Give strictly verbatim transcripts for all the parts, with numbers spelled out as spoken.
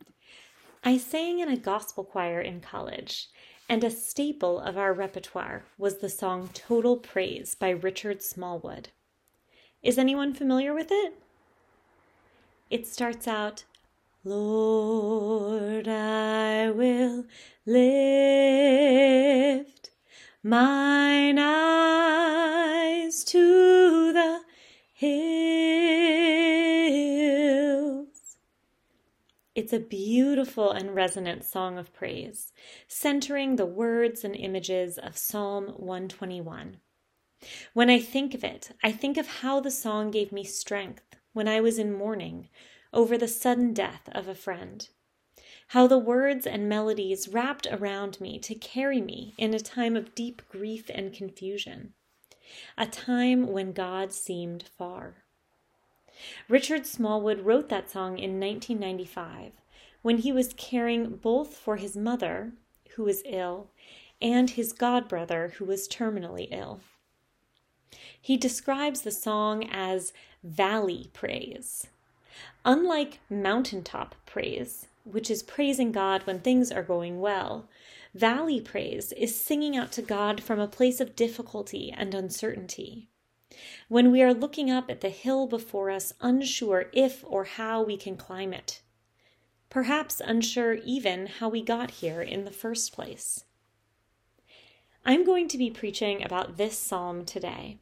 I sang in a gospel choir in college, and a staple of our repertoire was the song Total Praise by Richard Smallwood. Is anyone familiar with it? It starts out, Lord, I will lift mine eyes to the hills. It's a beautiful and resonant song of praise, centering the words and images of Psalm one twenty-one. When I think of it, I think of how the song gave me strength when I was in mourning over the sudden death of a friend. How the words and melodies wrapped around me to carry me in a time of deep grief and confusion, a time when God seemed far. Richard Smallwood wrote that song in nineteen ninety-five when he was caring both for his mother, who was ill, and his godbrother, who was terminally ill. He describes the song as valley praise. Unlike mountaintop praise, which is praising God when things are going well, valley praise is singing out to God from a place of difficulty and uncertainty. When we are looking up at the hill before us, unsure if or how we can climb it. Perhaps unsure even how we got here in the first place. I'm going to be preaching about this psalm today.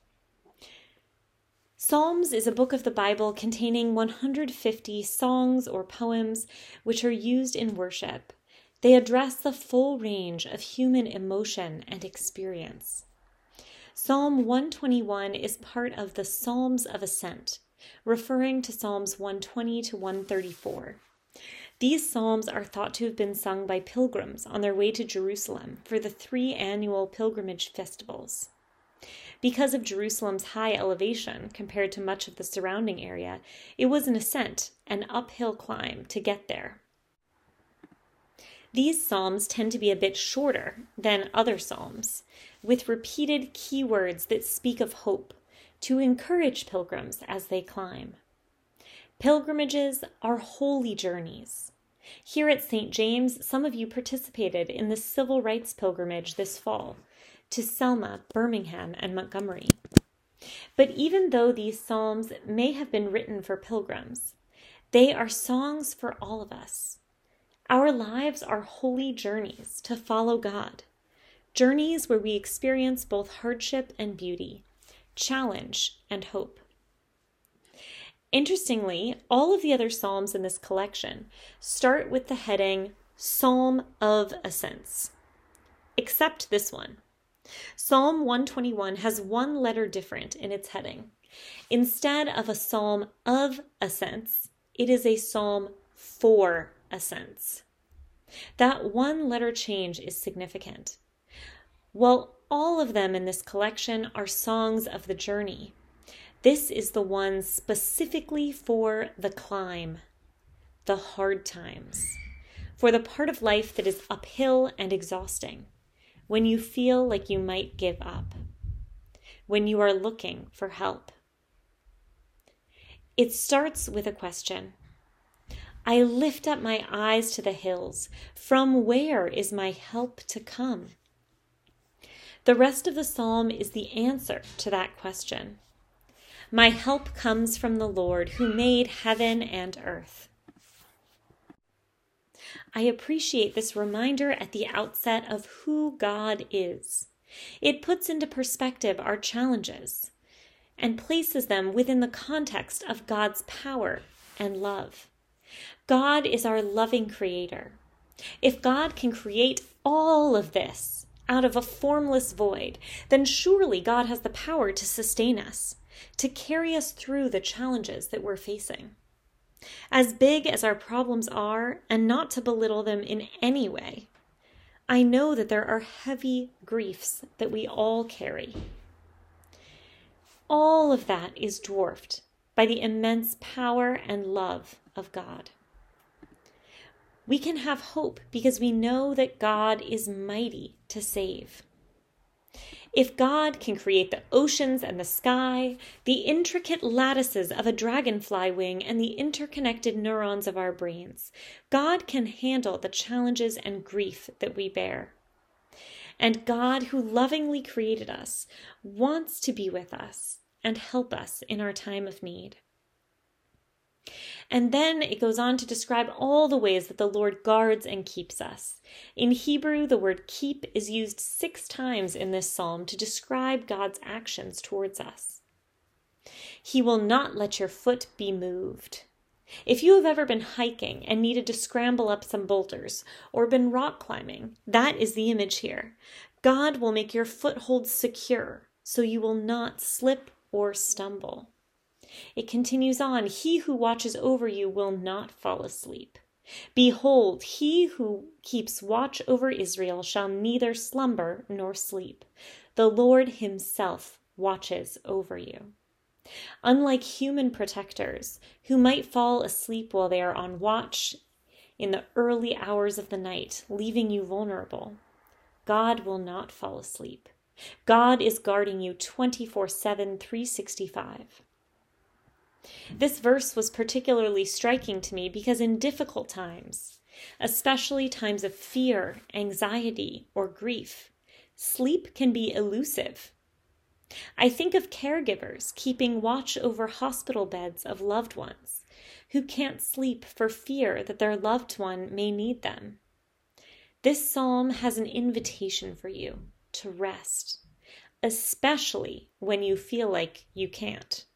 Psalms is a book of the Bible containing one hundred fifty songs or poems which are used in worship. They address the full range of human emotion and experience. Psalm one twenty-one is part of the Psalms of Ascent, referring to Psalms one twenty to one thirty-four. These psalms are thought to have been sung by pilgrims on their way to Jerusalem for the three annual pilgrimage festivals. Because of Jerusalem's high elevation compared to much of the surrounding area, it was an ascent, an uphill climb to get there. These psalms tend to be a bit shorter than other psalms, with repeated keywords that speak of hope to encourage pilgrims as they climb. Pilgrimages are holy journeys. Here at Saint James, some of you participated in the civil rights pilgrimage this fall to Selma, Birmingham, and Montgomery. But even though these psalms may have been written for pilgrims, they are songs for all of us. Our lives are holy journeys to follow God, journeys where we experience both hardship and beauty, challenge and hope. Interestingly, all of the other psalms in this collection start with the heading Psalm of Ascents, except this one. Psalm one twenty-one has one letter different in its heading. Instead of a psalm of ascents, it is a psalm for ascents. That one letter change is significant. While all of them in this collection are songs of the journey, this is the one specifically for the climb, the hard times, for the part of life that is uphill and exhausting, when you feel like you might give up, when you are looking for help. It starts with a question. I lift up my eyes to the hills. From where is my help to come? The rest of the psalm is the answer to that question. My help comes from the Lord who made heaven and earth. I appreciate this reminder at the outset of who God is. It puts into perspective our challenges and places them within the context of God's power and love. God is our loving creator. If God can create all of this out of a formless void, then surely God has the power to sustain us, to carry us through the challenges that we're facing. As big as our problems are, and not to belittle them in any way, I know that there are heavy griefs that we all carry. All of that is dwarfed by the immense power and love of God. We can have hope because we know that God is mighty to save. If God can create the oceans and the sky, the intricate lattices of a dragonfly wing, and the interconnected neurons of our brains, God can handle the challenges and grief that we bear. And God, who lovingly created us, wants to be with us and help us in our time of need. And then it goes on to describe all the ways that the Lord guards and keeps us. In Hebrew, the word keep is used six times in this psalm to describe God's actions towards us. He will not let your foot be moved. If you have ever been hiking and needed to scramble up some boulders or been rock climbing, that is the image here. God will make your foothold secure so you will not slip or stumble. It continues on, he who watches over you will not fall asleep. Behold, he who keeps watch over Israel shall neither slumber nor sleep. The Lord himself watches over you. Unlike human protectors, who might fall asleep while they are on watch in the early hours of the night, leaving you vulnerable, God will not fall asleep. God is guarding you twenty-four seven, three sixty-five. This verse was particularly striking to me because in difficult times, especially times of fear, anxiety, or grief, sleep can be elusive. I think of caregivers keeping watch over hospital beds of loved ones who can't sleep for fear that their loved one may need them. This psalm has an invitation for you to rest, especially when you feel like you can't.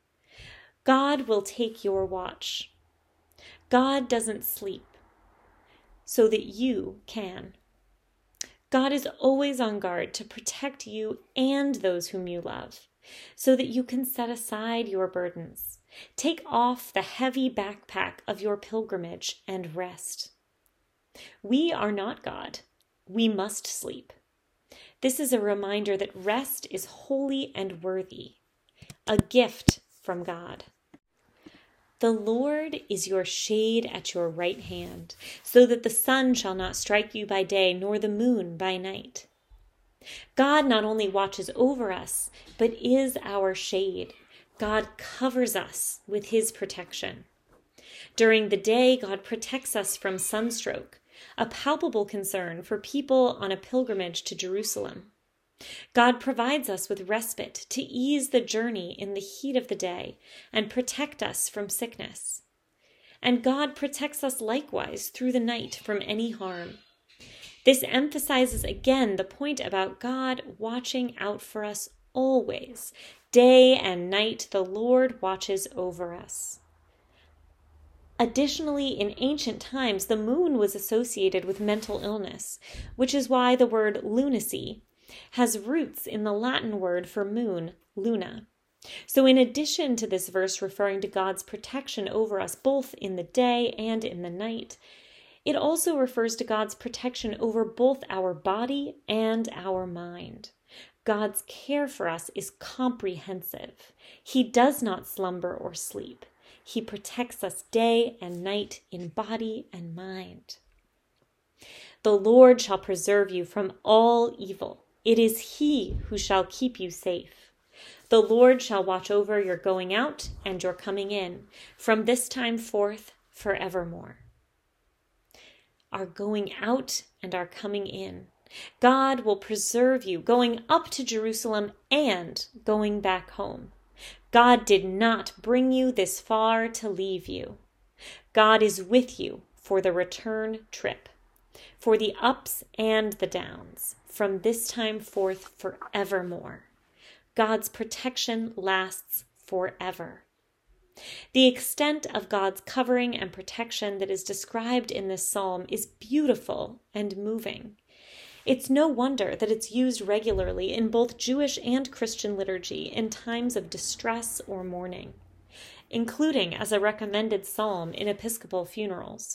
God will take your watch. God doesn't sleep so that you can. God is always on guard to protect you and those whom you love, so that you can set aside your burdens, take off the heavy backpack of your pilgrimage, and rest. We are not God. We must sleep. This is a reminder that rest is holy and worthy, a gift from God. The Lord is your shade at your right hand, so that the sun shall not strike you by day, nor the moon by night. God not only watches over us, but is our shade. God covers us with his protection. During the day, God protects us from sunstroke, a palpable concern for people on a pilgrimage to Jerusalem. God provides us with respite to ease the journey in the heat of the day and protect us from sickness. And God protects us likewise through the night from any harm. This emphasizes again the point about God watching out for us always. Day and night, the Lord watches over us. Additionally, in ancient times, the moon was associated with mental illness, which is why the word lunacy has roots in the Latin word for moon, luna. So in addition to this verse referring to God's protection over us both in the day and in the night, it also refers to God's protection over both our body and our mind. God's care for us is comprehensive. He does not slumber or sleep. He protects us day and night in body and mind. The Lord shall preserve you from all evil. It is he who shall keep you safe. The Lord shall watch over your going out and your coming in, from this time forth forevermore. Our going out and our coming in. God will preserve you going up to Jerusalem and going back home. God did not bring you this far to leave you. God is with you for the return trip, for the ups and the downs, from this time forth forevermore. God's protection lasts forever. The extent of God's covering and protection that is described in this psalm is beautiful and moving. It's no wonder that it's used regularly in both Jewish and Christian liturgy in times of distress or mourning, including as a recommended psalm in Episcopal funerals.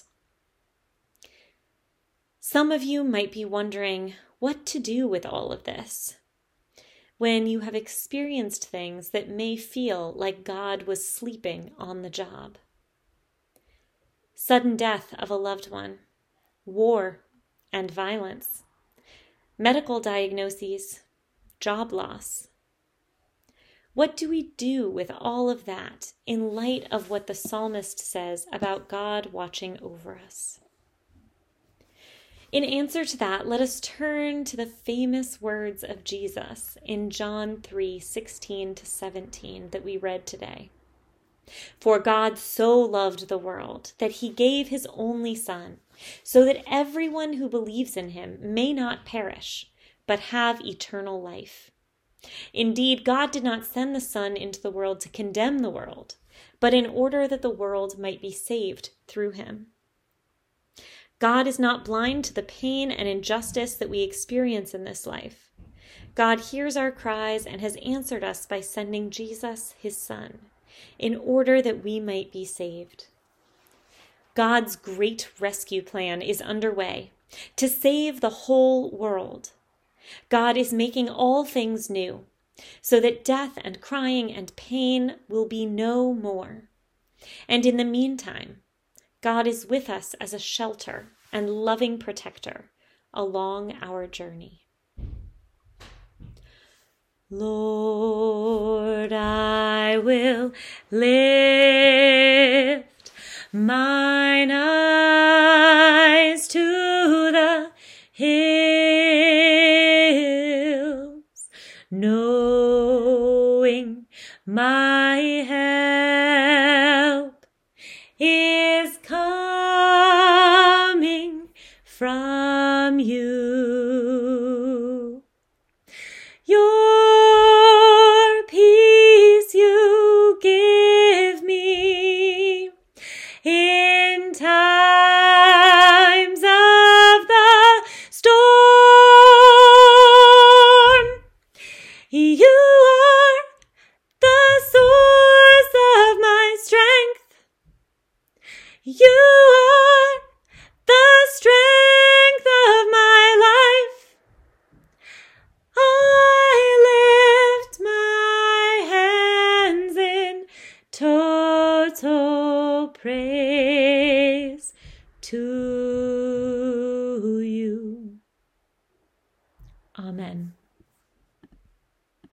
Some of you might be wondering what to do with all of this when you have experienced things that may feel like God was sleeping on the job. Sudden death of a loved one, war and violence, medical diagnoses, job loss. What do we do with all of that in light of what the psalmist says about God watching over us? In answer to that, let us turn to the famous words of Jesus in John three sixteen to seventeen that we read today. For God so loved the world that he gave his only Son, so that everyone who believes in him may not perish, but have eternal life. Indeed, God did not send the Son into the world to condemn the world, but in order that the world might be saved through him. God is not blind to the pain and injustice that we experience in this life. God hears our cries and has answered us by sending Jesus, his Son, in order that we might be saved. God's great rescue plan is underway to save the whole world. God is making all things new, so that death and crying and pain will be no more. And in the meantime, God is with us as a shelter and loving protector along our journey. Lord, I will lift mine eyes to the hills, knowing my help is coming from you. Your peace you give me in times of the storm. You are the source of my strength. You are the strength of my life. I lift my hands in total praise to you. Amen.